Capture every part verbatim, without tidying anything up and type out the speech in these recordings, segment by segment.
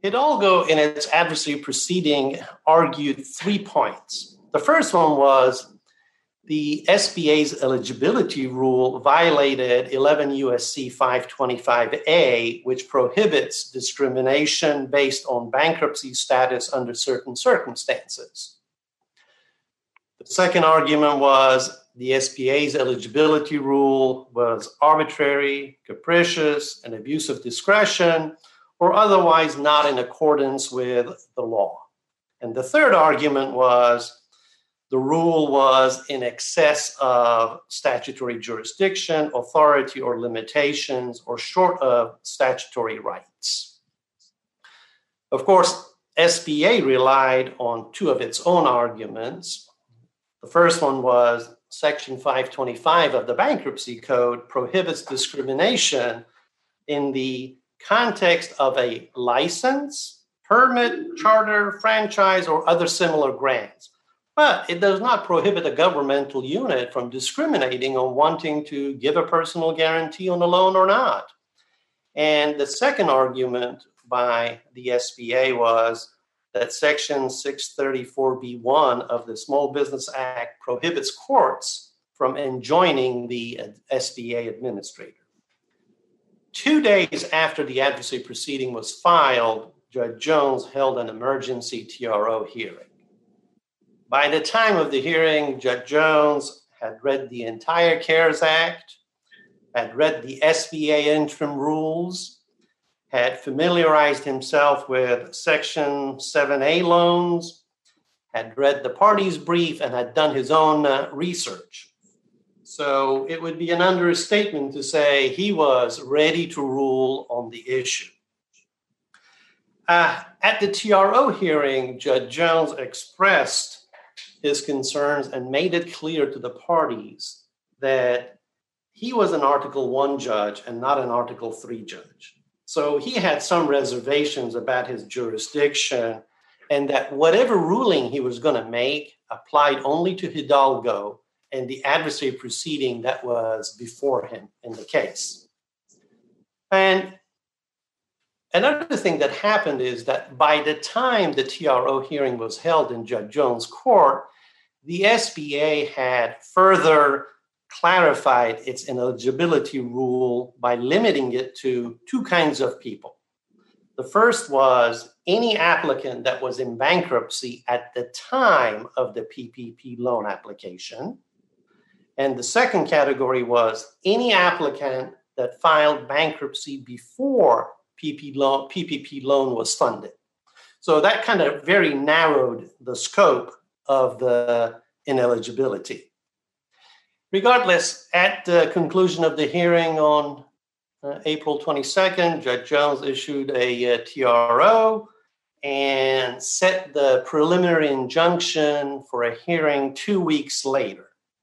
Hidalgo, in its adversary proceeding, argued three points. The first one was the S B A's eligibility rule violated eleven U S C five twenty-five A, which prohibits discrimination based on bankruptcy status under certain circumstances. The second argument was the S B A's eligibility rule was arbitrary, capricious, and abuse of discretion, or otherwise not in accordance with the law. And the third argument was the rule was in excess of statutory jurisdiction, authority, or limitations, or short of statutory rights. Of course, S B A relied on two of its own arguments. The first one was Section five twenty-five of the Bankruptcy Code prohibits discrimination in the context of a license, permit, charter, franchise, or other similar grants. But it does not prohibit a governmental unit from discriminating on wanting to give a personal guarantee on a loan or not. And the second argument by the S B A was that Section six thirty-four B one of the Small Business Act prohibits courts from enjoining the S B A administrator. Two days after the adversary proceeding was filed, Judge Jones held an emergency T R O hearing. By the time of the hearing, Judge Jones had read the entire CARES Act, had read the S B A interim rules, had familiarized himself with Section seven A loans, had read the parties' brief, and had done his own uh, research. So it would be an understatement to say he was ready to rule on the issue. Uh, at the T R O hearing, Judge Jones expressed his concerns and made it clear to the parties that he was an Article one judge and not an Article three judge. So he had some reservations about his jurisdiction and that whatever ruling he was going to make applied only to Hidalgo and the adversary proceeding that was before him in the case. And another thing that happened is that by the time the T R O hearing was held in Judge Jones' court, the S B A had further clarified its ineligibility rule by limiting it to two kinds of people. The first was any applicant that was in bankruptcy at the time of the P P P loan application. And the second category was any applicant that filed bankruptcy before P P P loan was funded. So that kind of very narrowed the scope of the ineligibility. Regardless, at the conclusion of the hearing on uh, April twenty-second, Judge Jones issued a uh, T R O and set the preliminary injunction for a hearing two weeks later.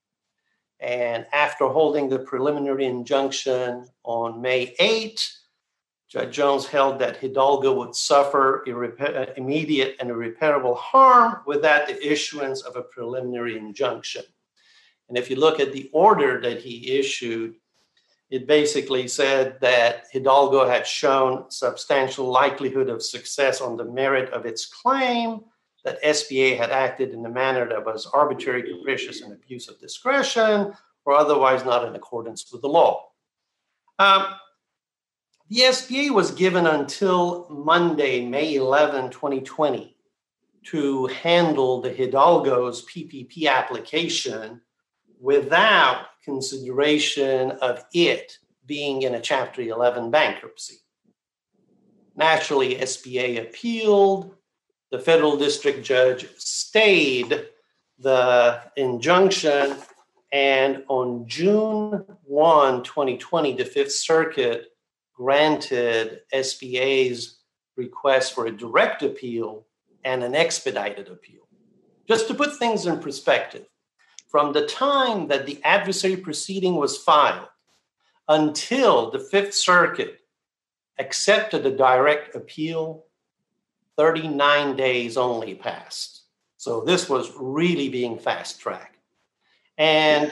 And after holding the preliminary injunction on May eighth, Judge Jones held that Hidalgo would suffer irrepa- immediate and irreparable harm without the issuance of a preliminary injunction. And if you look at the order that he issued, it basically said that Hidalgo had shown substantial likelihood of success on the merit of its claim, that S B A had acted in a manner that was arbitrary, capricious, and abuse of discretion, or otherwise not in accordance with the law. Um, The S B A was given until Monday, May eleventh, twenty twenty, to handle the Hidalgo's P P P application without consideration of it being in a Chapter eleven bankruptcy. Naturally, S B A appealed. The federal district judge stayed the injunction, and on June first, twenty twenty, the Fifth Circuit granted S B A's request for a direct appeal and an expedited appeal. Just to put things in perspective, from the time that the adversary proceeding was filed until the Fifth Circuit accepted a direct appeal, thirty-nine days only passed. So this was really being fast-tracked. And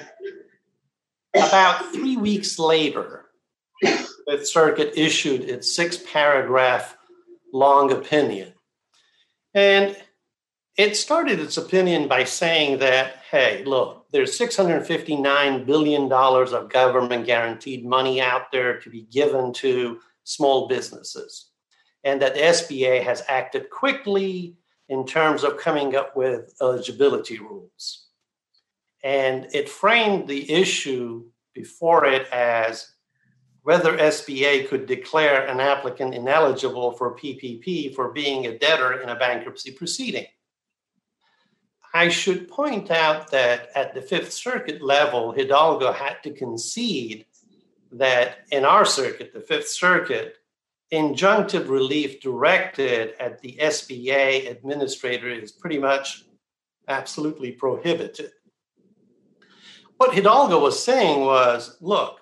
about three weeks later, the Fifth Circuit issued its six-paragraph long opinion. And it started its opinion by saying that, hey, look, there's six hundred fifty-nine billion dollars of government guaranteed money out there to be given to small businesses, and that the S B A has acted quickly in terms of coming up with eligibility rules. And it framed the issue before it as whether S B A could declare an applicant ineligible for P P P for being a debtor in a bankruptcy proceeding. I should point out that at the Fifth Circuit level, Hidalgo had to concede that in our circuit, the Fifth Circuit, injunctive relief directed at the S B A administrator is pretty much absolutely prohibited. What Hidalgo was saying was, look,